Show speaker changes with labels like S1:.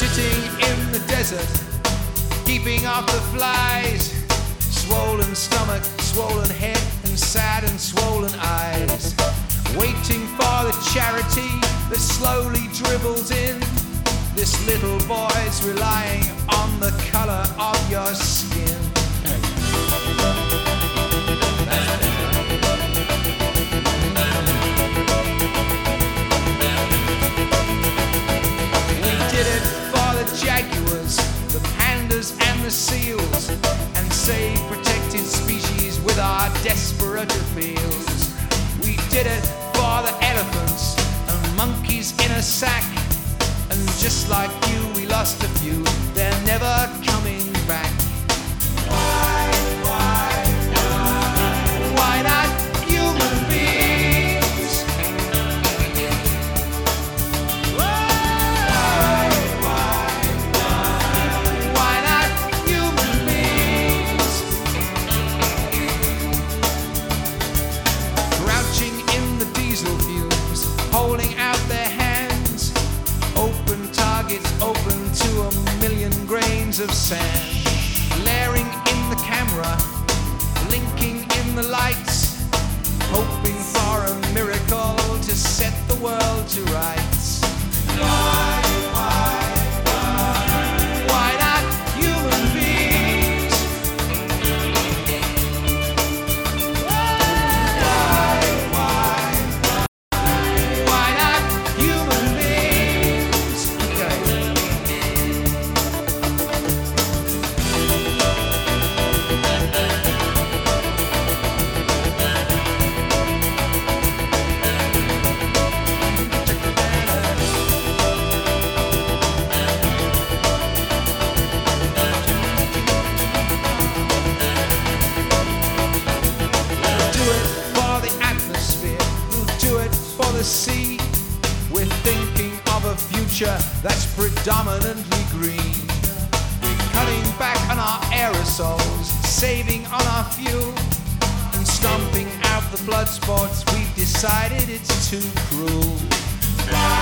S1: Sitting in the desert, keeping off the flies. Swollen stomach, swollen head, and sad and swollen eyes. Waiting for the charity that slowly dribbles in. This little boy's relying on the color of your skin. We did it for the jaguars, the pandas and the seals, and save protected species with our desperate appeals. We did it for the elephants and monkeys in a sack. And just like you, we lost a few, they're never coming back. Why not human beings? Why not human beings? Crouching in the diesel fumes, holding out their hands. Open targets, open to a million grains of sand. Glaring in the camera, blinking in the lights, hoping for a miracle to set the world to rights. Why not human beings? Why not human beings? The sea, we're thinking of a future that's predominantly green. We're cutting back on our aerosols, saving on our fuel, and stomping out the blood sports. We've decided it's too cruel.